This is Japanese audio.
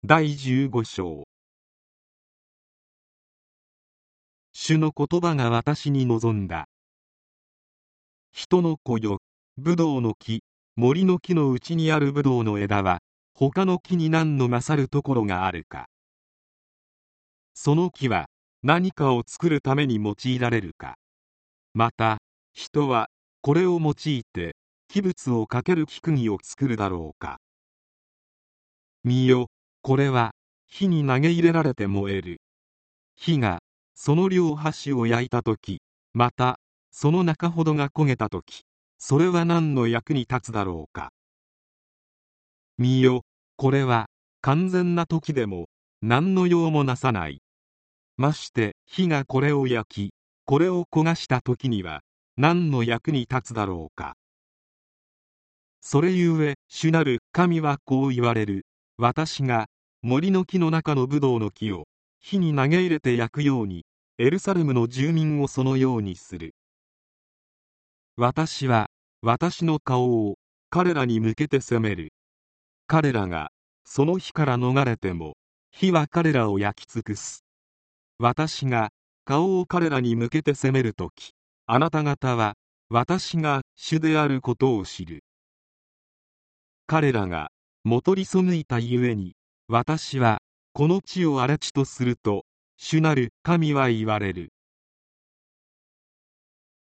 第15章。主の言葉が私に望んだ。人の子よ、ブドウの木、森の木のうちにあるブドウの枝は他の木に何の勝るところがあるか。その木は何かを作るために用いられるか。また人はこれを用いて器物をかける器釘を作るだろうか。見よ、これは火に投げ入れられて燃える。火がその両端を焼いたとき、またその中ほどが焦げたとき、それは何の役に立つだろうか。見よ、これは完全な時でも何の用もなさない。まして火がこれを焼き、これを焦がした時には何の役に立つだろうか。それゆえ主なる神はこう言われる。私が森の木の中のブドウの木を火に投げ入れて焼くように、エルサレムの住民をそのようにする。私は私の顔を彼らに向けて責める。彼らがその火から逃れても、火は彼らを焼き尽くす。私が顔を彼らに向けて責めるとき、あなた方は私が主であることを知る。彼らがもとり背いたゆえに、私はこの地を荒れ地とすると主なる神は言われる。